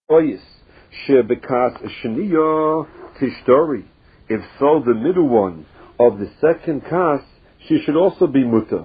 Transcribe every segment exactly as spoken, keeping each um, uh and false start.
Oyis shebekas sheniya tishtori. If so, the middle one of the second kas, she should also be muta.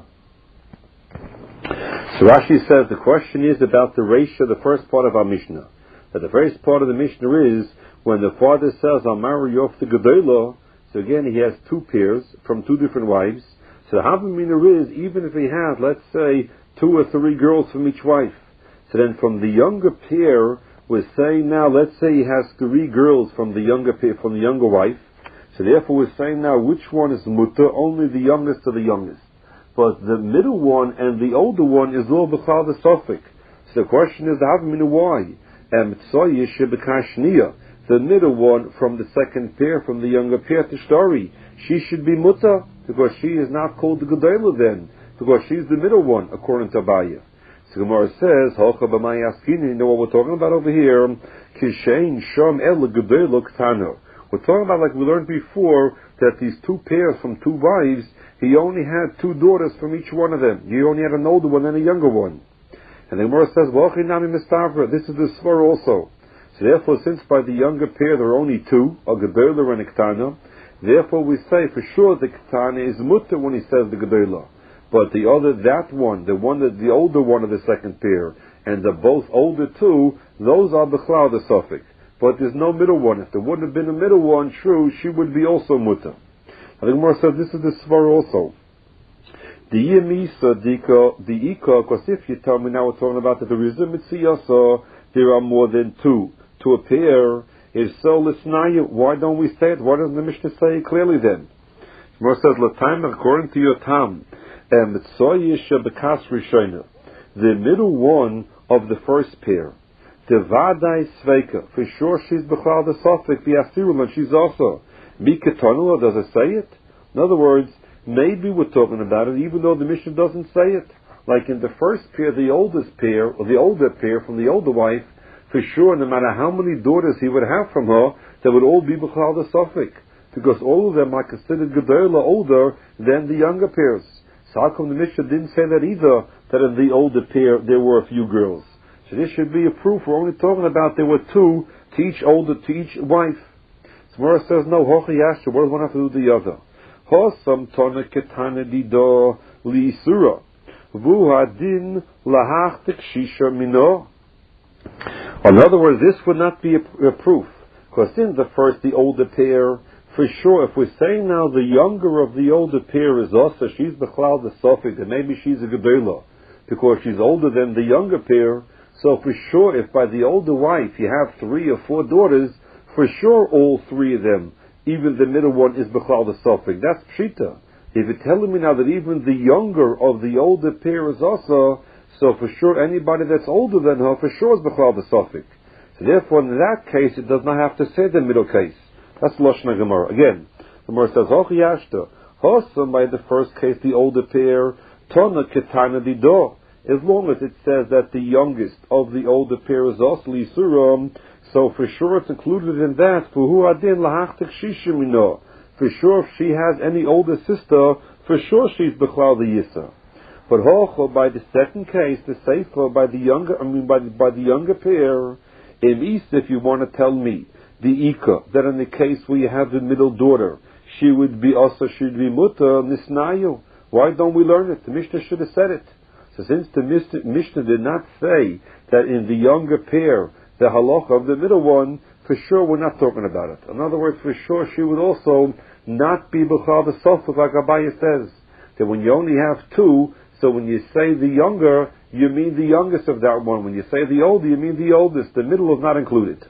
So Rashi says the question is about the ratio, the first part of our Mishnah. That the first part of the Mishnah is when the father says, I'll marry you off the Gedolah, so again he has two pairs from two different wives. So the Havamina is, even if he has, let's say, two or three girls from each wife. So then from the younger pair, we're saying now, let's say he has three girls from the younger pair, from the younger wife. So therefore we're saying now, which one is mutter? Only the youngest of the youngest. But the middle one and the older one is all b'chal the sofik. So the question is, the Havamina, why? And the middle one from the second pair, from the younger pair to Shtori, she should be mutter, because she is not called the Gedolah then, because she's the middle one, according to Abaya. So Gemara says, you know what we're talking about over here? Kishein Shom El Gedolah Ktano. We're talking about, like we learned before, that these two pairs from two wives, he only had two daughters from each one of them. He only had an older one and a younger one. And the Gemara says, this is the Svar also. So therefore, since by the younger pair there are only two, a Gedolah and a Ktana, therefore we say for sure the Ktana is mutter when he says the Gedolah. But the other, that one, the one that the older one of the second pair, and the both older two, those are Bechlau the Suffolk. But there's no middle one. If there wouldn't have been a middle one, true, she would be also mutter. And the Gemara says this is the Svar also. The Yemisa, the Ika, because if you tell me now we're talking about that there is a Mitziyasa, there are more than two to a pair. If so, Lisnaya, why don't we say it? Why doesn't the Mishnah say it clearly then? Gemara says, L'taim, according to your Tam, Mitziyasha Bekas Rishona, the middle one of the first pair, the Vadai Sveika, for sure she's Bechal the Sofik, the Asirul, and she's also Mikatonula, does it say it? In other words, maybe we're talking about it, even though the Mishnah doesn't say it. Like in the first pair, the oldest pair, or the older pair from the older wife, for sure, no matter how many daughters he would have from her, they would all be Bechal the Sofik, because all of them are considered Gedolah older than the younger pairs. So how come the Mishnah didn't say that either, that in the older pair there were a few girls? So this should be a proof. We're only talking about there were two to each older, to each wife. So Mora says, no, Hochi Yasha, what does one have to do with the other? Hosam tona ketana dido li surah. Vuhadin lahach tekshisha mino. In other words, this would not be a, a proof. Because in the first, the older pair, for sure, if we're saying now the younger of the older pair is also, she's Bechlau the Sofik, and maybe she's a Gedolah, because she's older than the younger pair, so for sure, if by the older wife you have three or four daughters, for sure all three of them, even the middle one is Bechlau the Sofik. That's Pshita. If you're telling me now that even the younger of the older pair is also, so for sure anybody that's older than her, for sure is Bechlau the Sofik. So therefore in that case, it does not have to say the middle case. That's Lashon Gemara. Again, the Gemara says, Hoch Yashta, Hosam by the first case, the older pair, Tona Ketana Dido. As long as it says that the youngest of the older pair is also Lisuram, so for sure it's included in that. For who adin lahachtek shishimino. For sure if she has any older sister, for sure she's Bechlau the Yisa. But Hocho by the second case, the Sefer by the younger, I mean by the, by the younger pair, in East, if you want to tell me the Ika, that in the case where you have the middle daughter, she would be also should be Mutter Nisnayu. Why don't we learn it? The Mishnah should have said it. So since the Mishnah did not say that in the younger pair, the halacha of the middle one, for sure we're not talking about it. In other words, for sure she would also not be Bechal the Sofik, like Abaya says. That when you only have two, so when you say the younger, you mean the youngest of that one. When you say the older, you mean the oldest. The middle is not included.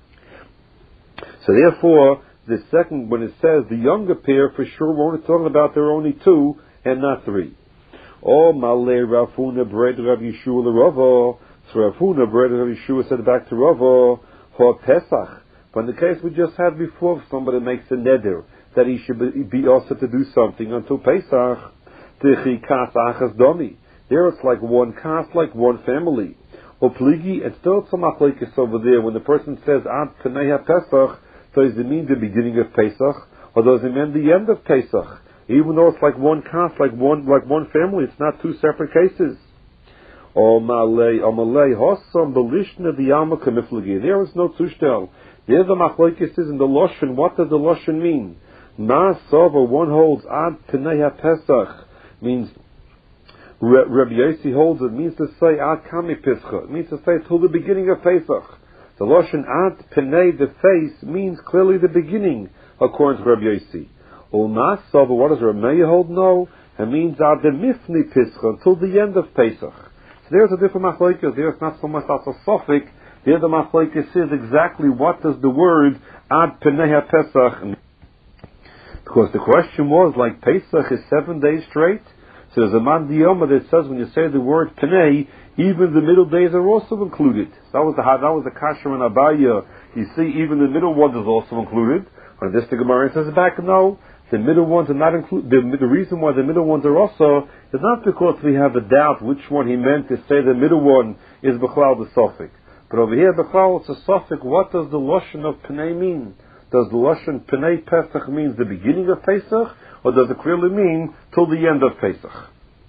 So therefore, the second, when it says the younger pair, for sure we're only talking about there are only two and not three. Oh, Malay Rafuna Bred Rav Yeshua Rava. So Rafuna Bred Rav Yeshua said back to Rava, Ho Pesach. But in the case we just had before, if somebody makes a neder that he should be also to do something until Pesach, Tichi Kas Achas Domi. There it's like one caste, like one family. Or Pligi, and still it's a machlekes over there. When the person says Ad Kanei Pesach, does it mean the beginning of Pesach, or does it mean the end of Pesach? Even though it's like one caste, like one like one family, it's not two separate cases. O malay, o malay, hossam belishna diyama kamiflagi. There is no tushtel. There the machlokes is in the loshen. What does the loshen mean? Ma sova, one holds ad penei ha-pesach, means Rabbi Yossi holds it means to say ad kami pischa. It means to say till the beginning of Pesach. The loshen ad penei, the face, means clearly the beginning, according to Rabbi Yossi. O ma sova, what does Rabbi Meir hold? No, it means ad the mifni pischa, until the end of Pesach. So there's a different machlokes. There's not so much as a suffix. The other machlokes is exactly what does the word ad penei ha-pesach mean. Because the question was, like Pesach is seven days straight, so there's a man diyoma that says when you say the word penei, even the middle days are also included. So that was the that was the kasher and abaya. You see, even the middle ones is also included. On this, the Gemara says back, no, the middle ones are not included. The, the reason why the middle ones are also is not because we have a doubt which one he meant to say the middle one is b'chlal the suffix. But over here, b'chlal it's a suffix. What does the lashon of penei mean? Does the lashon penei Pesach means the beginning of Pesach, or does it clearly mean till the end of Pesach?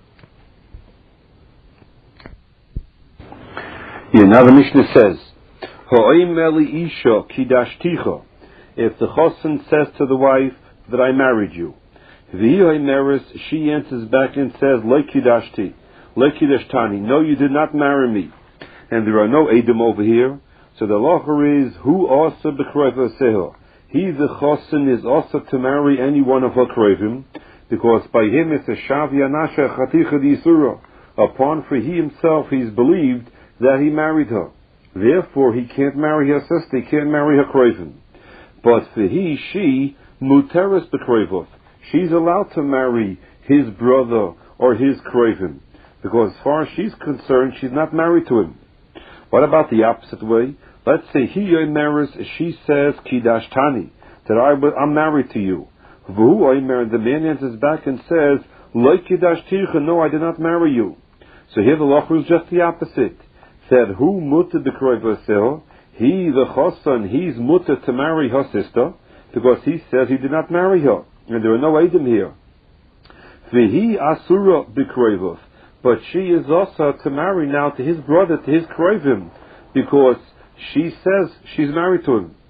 Here now the Mishnah says, "Ha'oim eli isha kidashticha." If the chassan says to the wife that I married you, v'hi meres, she answers back and says, "Lo kidashti, lo kidashtani." No, you did not marry me, and there are no edim over here. So the lacher is who also b'kroiv seho. He, the chassan, is also to marry any one of her krovim, because by him it's a shav yanasha chaticha d'isura. Upon for he himself he's believed that he married her. Therefore he can't marry her sister, he can't marry her krovim. But for he, she, muteris b'krovov. She's allowed to marry his brother or his krovim, because as far as she's concerned, she's not married to him. What about the opposite way? Let's say he marries, she says kidashtani, that I, I'm married to you. V'hu oimer, the man answers back and says, lo kidashticha, no, I did not marry you. So here the law is just the opposite. Said, who mutter b'kroi v'aseh? He, the chassan, he's mutter to marry her sister, because he says he did not marry her. And there are no edim here. V'hi asura b'kroi, but she is also to marry now to his brother, to his krovim, because she says she's married to him.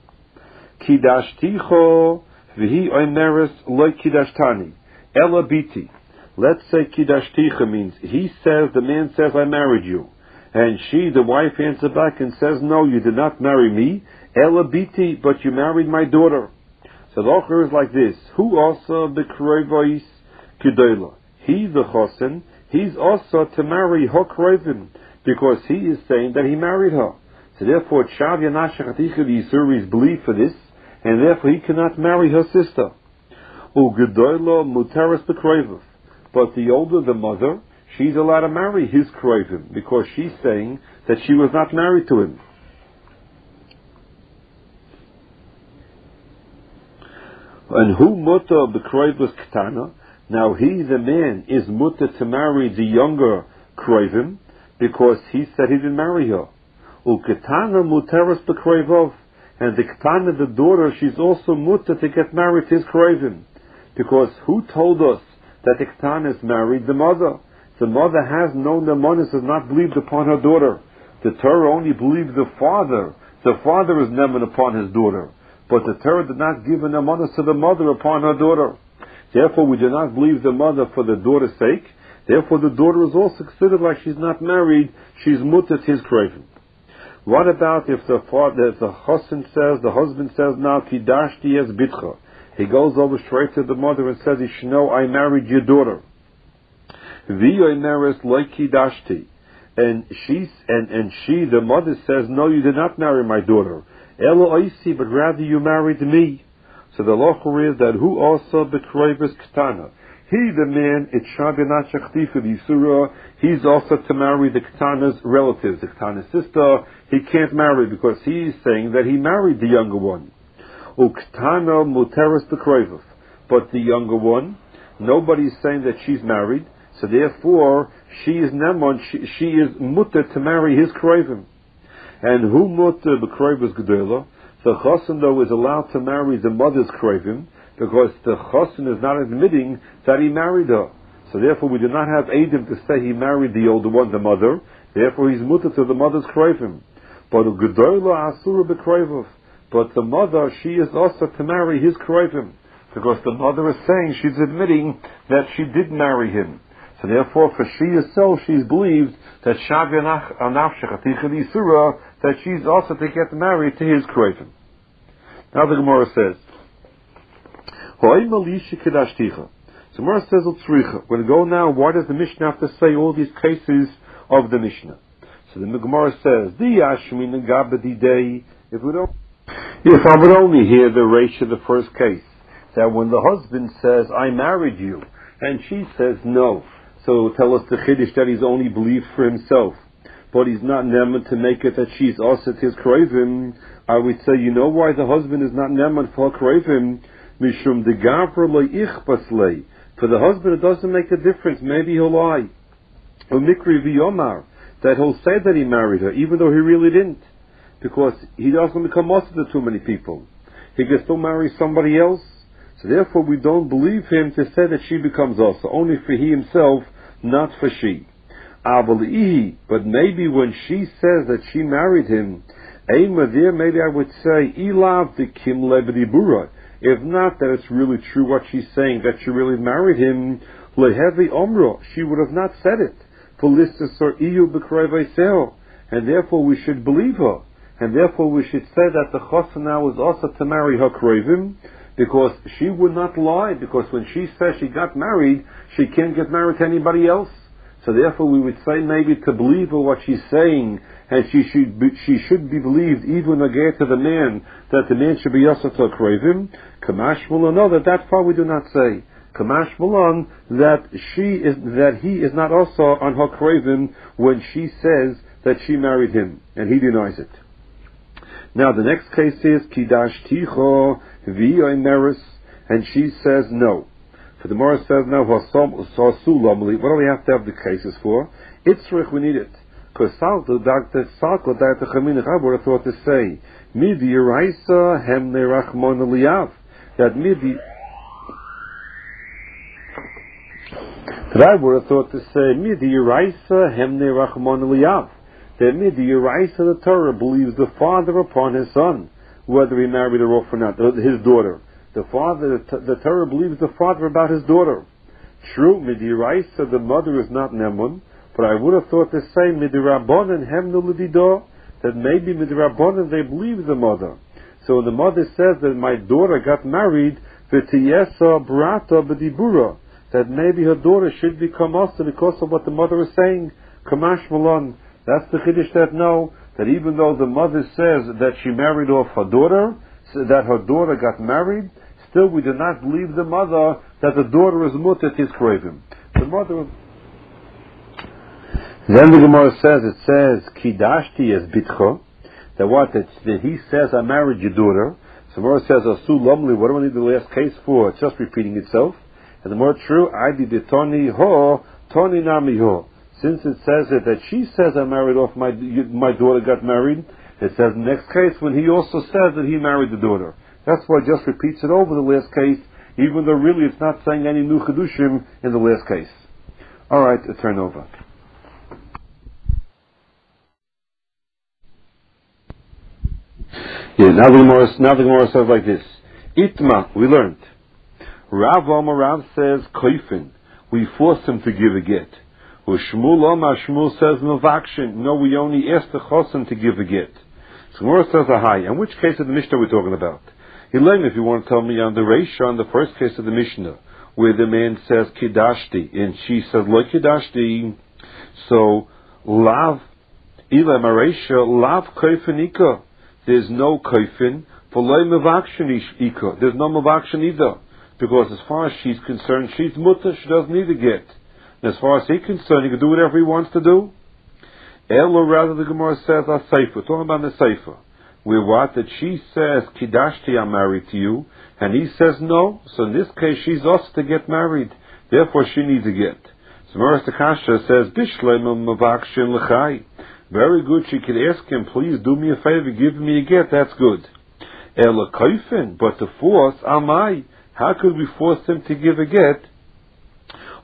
Kidashticho v'hi oimeres lo kidashtani ela biti. Let's say kidashticha means he says, the man says, I married you, and she, the wife, answers back and says, no, you did not marry me, ela biti, but you married my daughter. So the author is like this: who also b'kroivos kedola. He, the chassan, he's also to marry her krovim, because he is saying that he married her. So therefore, Shav Yanasha Chaticha Yisur is believed for this, and therefore he cannot marry her sister. Ugedoylo Mutaris B'Kroivov. But the older the mother, she's allowed to marry his Krovim, because she's saying that she was not married to him. And who Muta B'Kroivos Ketana? Now he, the man, is muta to marry the younger Krovim, because he said he didn't marry her. Uketana muteris b'kroivov, and the ketana, the daughter, she's also muta to get married to his krovim, because who told us that the ketana is married? The mother. The mother has known the monis, has not believed upon her daughter. The Torah only believed the father. The father is neman upon his daughter, but the Torah did not give an amonis to the mother upon her daughter. Therefore, we do not believe the mother for the daughter's sake. Therefore, the daughter is also considered like she's not married. She's muta to his krovim. What about if the father, if the chassan says, the husband says, now kidashti es bitcha. He goes over straight to the mother and says, Ishno, I married your daughter. V'yoy meres lo kidashti. And she, and, and she, the mother says, no, you did not marry my daughter. Elo oisi, but rather you married me. So the lochur is that who also b'kroivus ketana. He, the man, it's Shabbinat Shachtifa Yisura, he's also to marry the Ketana's relatives, the Ketana's sister. He can't marry because he is saying that he married the younger one. Uktana Muteris B'Kroivov. But the younger one, nobody's saying that she's married, so therefore she is Nemon, she, she is mutter to marry his Krovim. And who mutter B'Kroivos Gedola? The chassan, though, is allowed to marry the mother's Krovim, because the chassan is not admitting that he married her. So therefore we do not have Adam to say he married the older one, the mother. Therefore, he's mutter to the mother's kroivim. But Gedola Asura Bekroivov. But the mother, she is also to marry his kroivim. Because the mother is saying, she's admitting that she did marry him. So therefore, for she herself, she's believed that Shavi Anafshech Isura, that she's also to get married to his kroivim. Now the Gemara says, so Gemara says, we're going to go now, why does the Mishnah have to say all these cases of the Mishnah? So the Gemara says, if we don't, if I would only hear the ratio of the first case, that when the husband says, I married you, and she says no, so tell us the Chiddush that he's only believed for himself, but he's not neman to make it that she's also his kroivim, I would say, you know why the husband is not neman for kroivim? Mishum de gavra lo ichbaslei. For the husband, it doesn't make a difference. Maybe he'll lie. Or mikri v'yomar, that he'll say that he married her, even though he really didn't, because he doesn't become most of the too many people. He can still marry somebody else. So therefore, we don't believe him to say that she becomes also, only for he himself, not for she. But maybe when she says that she married him, there, maybe I would say, ilav de kim lebedibura. If not, that it's really true what she's saying, that she really married him, lehevi omro, she would have not said it. For listus or iyu b'kroivayseho, and therefore we should believe her, and therefore we should say that the chosana now is also to marry her kroivim, because she would not lie, because when she says she got married, she can't get married to anybody else. So therefore we would say maybe to believe her what she's saying, and she should be, she should be believed even again to the man, that the man should be also to kroivim. Kamash Mulon, no, that that far we do not say. Kamash Mulon, that she is, that he is not also on her kroivim when she says that she married him, and he denies it. Now the next case is Kidash Ticho V'Oimeris, and she says no. So the Gemara says now, what do we have to have the cases for? Itzrich, we need it. Because Salto, Doctor Salto, Doctor Chamin Rabor thought to say, Midi Raisa Hemne Rachmon Eliyav. That Midi. That I would have thought to say, Midi Raisa Hemne Rachmon Eliyav. That Midi Raisa, the Torah, believes the father upon his son, whether he married her off or not, his daughter. The father, the Torah believes the father about his daughter. True, Midi Raisa, the mother is not Nemun, but I would have thought to say Midi Rabbanan Hemnu L'dido, that maybe Midi Rabbanan they believe the mother. So when the mother says that my daughter got married, V'tiyesa Brata B'dibura, that maybe her daughter should become also because of what the mother is saying. Kamash Malon. That's the Chiddush that know that even though the mother says that she married off her daughter, so that her daughter got married, still we do not believe the mother that the daughter is mutat his kroivim. The mother. Then the Gemara says, it says, Kidashti as bitcho, that what, that he says, I married your daughter. So the Gemara says, Asu Lomli, what do I need the last case for? It's just repeating itself. And the more true, I did the Toni ho, Toni nami ho. Since it says it, that she says I married off my my daughter got married, it says in the next case when he also says that he married the daughter. That's why it just repeats it over the last case, even though really it's not saying any new chedushim in the last case. All right, a turn over. Yeah, now the Gemara, now the Gemara says like this: Itma, we learned. Rav Omar Rav says koifin, we force him to give a get. Shmuel Omar Shmuel says Mavakshin. No, we only ask the chosen to give a get. So Gemara says a high. And which case of the Mishnah are we talking about? Elaine, if you want to tell me on the Reisha, on the first case of the Mishnah, where the man says Kidashti, and she says Lo Kidashti, so Lav Ila Mareisha Lav Koifin Ika. There's no Koifin for Lo Mavakshin Ika. There's no Mavakshin either. Because as far as she's concerned, she's mutter, she doesn't need a get. And as far as he's concerned, he can do whatever he wants to do. El, or rather the Gemara says, a Sefer, talking about the Sefer, where what? That she says, Kidashti, I'm married to you, and he says no, so in this case she's also to get married, therefore she needs a get. So Maris Takasha says, Bishlem Mavakshin L'chai. Very good, she could ask him, please do me a favor, give me a get, that's good. El Kaifin, but to force, Amai, how could we force him to give a get?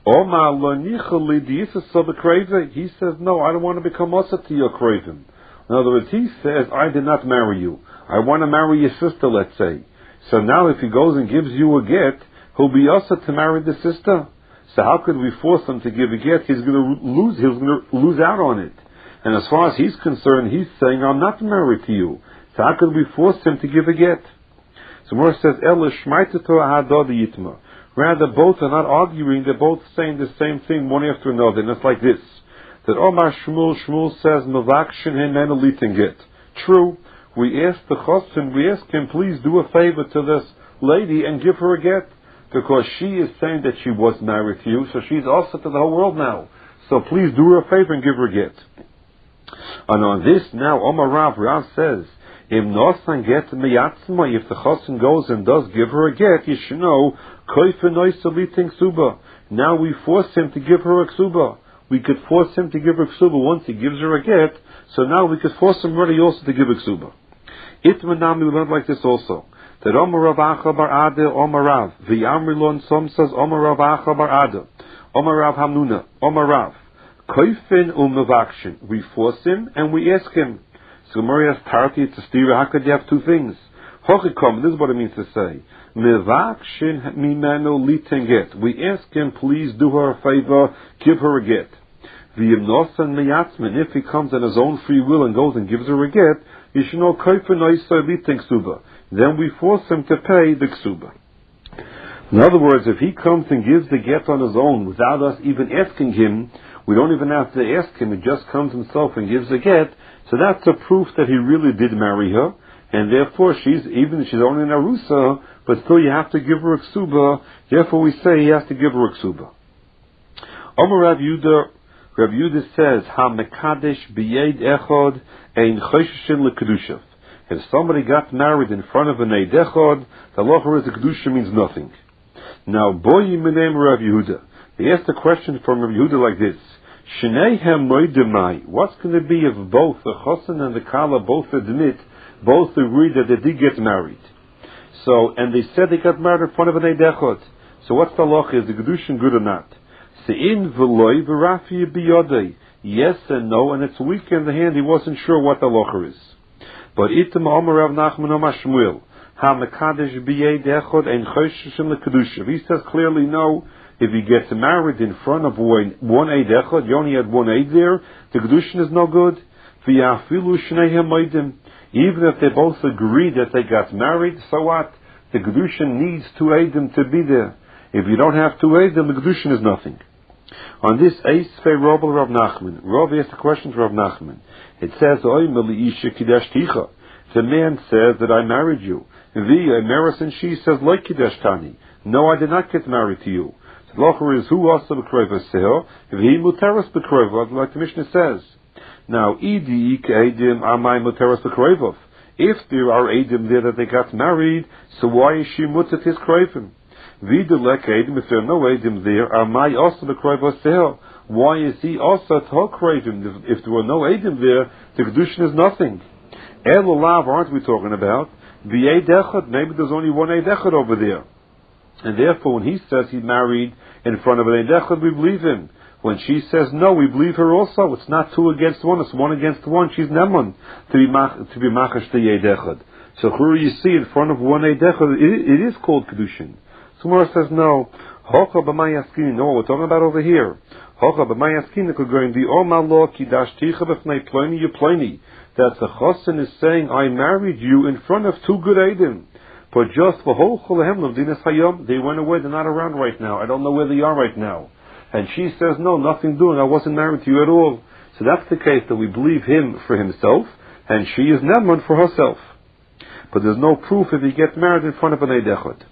Omar lo nichali diyisaso b'kreva. He says, no, I don't want to become asa to your krevim. In other words, he says, I did not marry you. I want to marry your sister, let's say. So now if he goes and gives you a get, he'll be asa to marry the sister. So how could we force him to give a get? He's going to lose, he's going to lose out on it. And as far as he's concerned, he's saying, I'm not married to you. So how could we force him to give a get? So Moshe says, Ela shmaita to ahadod yitma. Rather, both are not arguing, they're both saying the same thing one after another. And it's like this. That Omar Shmuel, Shmuel says, Mavakshin hemenu litin get. True, we asked the chosn, we asked him, please do a favor to this lady and give her a get. Because she is saying that she was married to you, so she's also to the whole world now. So please do her a favor and give her a get. And on this now, Omar Rav, Rav says, if nosan get miyatzma, if the chosn goes and does give her a get, you should know, now we force him to give her a ksuba. We could force him to give her a ksuba once he gives her a get, so now we could force him already also to give a ksuba. Itmanami, we learned like this also. That Omar Rav Acha bar Ade, Omar Rav, V'yamrilon, some says Omar Rav Acha bar Ade, Omar Rav Hamnuna, Omar Rav, Koifin u'mevakshin. We force him and we ask him. So Gemara has party to stira. How could you have two things? Hochikom. This is what it means to say. Mevakshin mimenu litin get. We ask him, please do her a favor, give her a get. V'yimnosan meyatzmin. If he comes on his own free will and goes and gives her a get, you should know koifin oisay litin ksuba. Then we force him to pay the ksuba. In other words, if he comes and gives the get on his own without us even asking him, we don't even have to ask him, he just comes himself and gives a get, so that's a proof that he really did marry her, and therefore she's, even she's only an arusa, but still you have to give her a ksuba, therefore we say he has to give her a ksuba. Omer Rav Yehuda, Rav Yehuda says, Ha-mekadesh b'yed echod ein choshishin l'kedushav. If somebody got married in front of an eid echod, the halacha is the kedusha means nothing. Now, boy yimenem Rav Yehuda. They asked a question from Rav Yehuda like this: Shneihem moidemai. What's going to be if both the chosen and the kala both admit, both agree that they did get married? So, and they said they got married in front of an eid echod. So, what's the halacha? Is the kedushin good or not? Sein v'loy v'rafi biyodei. Yes and no, and it's weak in the hand. He wasn't sure what the halacha is. But item Omer Rav Nachman Omar Shmuel. Ha-mekadesh b'yed echod ein choshishin l'kedusha. He says clearly no. If he gets married in front of one, one eid echod, you only had one eid there, the kedushin is no good. V'yafilu shneihem moedim. Even if they both agree that they got married, so what? The kedushin needs two eidim to be there. If you don't have two eidim, the kedushin is nothing. On this Eis Fei Robel Rav Nachman, Rav asked a question to Rav Nachman. It says, Oy meli isha kidesh ticha. The man says that I married you. V'ya meres, and she says, like kidesh tani. No, I did not get married to you. The locher is who also b'krova seho. V'hi muteras b'krova, like the Mishnah says. Now, idi ik eidim amai muteras b'krovov. If there are eidim there that they got married, so why is she mutat his krovim? V'idulek eidim, if there are no eidim there, amai also b'krova seho. Why is he also to krovim? If there were no eidim there, the kedushin is nothing. El olav, aren't we talking about? V'eid echad, maybe there's only one eid echad over there. And therefore, when he says he married in front of an eid echad, we believe him. When she says no, we believe her also. It's not two against one; it's one against one. She's neman to be mach, to be machash the eid echad. So here you see in front of one eid echad, it, it is called kedushin. Somewhere says no. Hocha b'mayaskini. No, we're talking about over here. Hocha b'mayaskini could go in the omalo kidash ticha b'fnei ploni yuploni. That the chosin is saying, I married you in front of two good eidim. But just for whole cholahem dinas hayom, they went away. They're not around right now. I don't know where they are right now. And she says, no, nothing doing. I wasn't married to you at all. So that's the case that we believe him for himself, and she is neman for herself. But there's no proof if he gets married in front of an eid echad.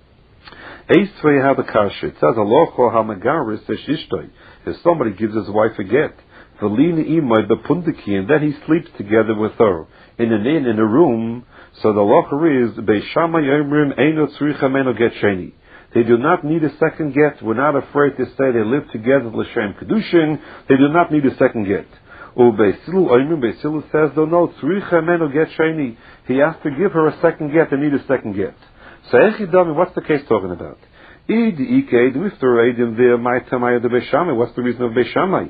Eisvei habakasha. It says alocho hamagaris eshishtoi. If somebody gives his wife a get, v'lini imay bepundiki, and then he sleeps together with her in an inn, in a room. So the locher is Beishama Yomrim Eino Tzricha Meno Get Sheni. They do not need a second get. We're not afraid to say they live together l'shem kedushin. They do not need a second get. U Beisilu Oimrim Beisilu says, though no Tzricha Meno Get Sheni. He has to give her a second get. They need a second get. So Echidami, what's the case talking about? What's the reason of Beis Shammai?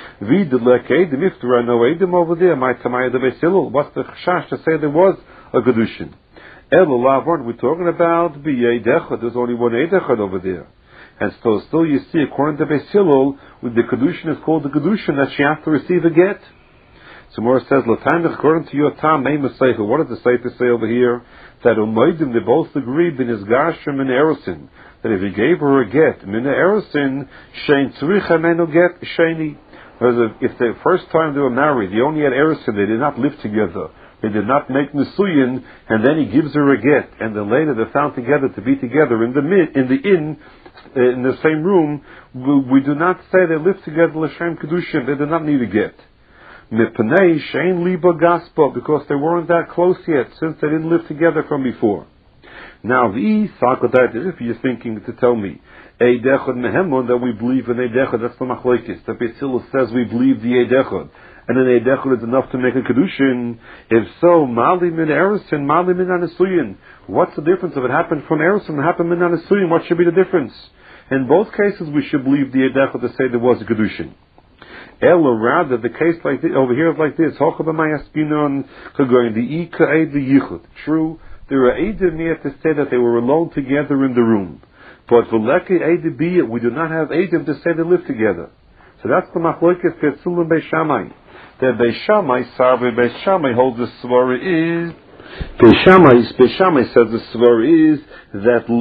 Over there, what's the chash to say there was a kedushin? We're talking about there's only one eidechad over there. And so still you see, according to Beis Hillel, with the kedushin is called the kedushin that she has to receive a get. So Mora says, according to your tam, what does the Sefer say over here? That Umaydim, they both agree, bin is Gashim and Erosin, that if he gave her a get, min Erosin, shein tzrich amenu get sheni. If the first time they were married, they only had Erosin, they did not live together, they did not make Nisuyin, and then he gives her a get, and then later they found together to be together in the in the inn, in the same room, we, we do not say they lived together l'shem kedushin, they did not need a get. Mipnei shein liba gaspa, because they weren't that close yet, since they didn't live together from before. Now, the sakodat, if you're thinking to tell me, eidechad mehemon, that we believe in eidechad, that's the machlokes. The Beis Hillel says we believe the eidechad, and an eidechad is enough to make a kedushin. If so, mali min erusin, mali min anisuyin. What's the difference if it happened from erusin, it happened min anisuyin? What should be the difference? In both cases, we should believe the eidechad to say there was a kedushin. Ella, rather, the case like this, over here is like this. True, there are eidim here to say that they were alone together in the room. But we do not have eidim to say they lived together. So that's the machlokes Beis and Beis Shammai. The Beis Shammai, Sarve Beis Shammai holds the svara is, Beis Shammai, Beis Shammai says the svara is that